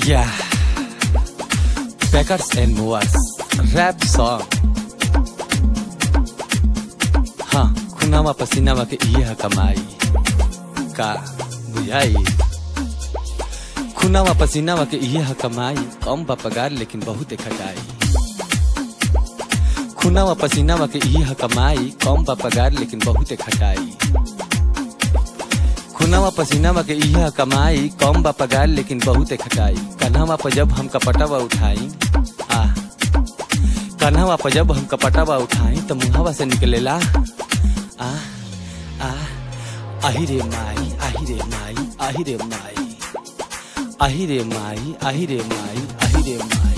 Yeah, Beckers and Moas rap song. हाँ खुनामा पसीनामा के इहे कमाई का बुझाई। खुनामा पसीनामा के इहे कमाई, कम बा पगार लेकिन बहुत खटाई। खुनामा पसीनामा के इहे कमाई, कम बा पगार लेकिन बहुत खटाई। खुनामा पसीनामा के इहे कमाई, कम बा पगार लेकिन बहुत खटाई। कन्हवा पर जब हम कपटवा उठाई, कन्हवा पर जब हम कपटवा उठाई तो मुहावा से निकलेला आही रे माई, आही रे माई, आही रे माई, आही रे माई, आही रे माई, आही रे माई।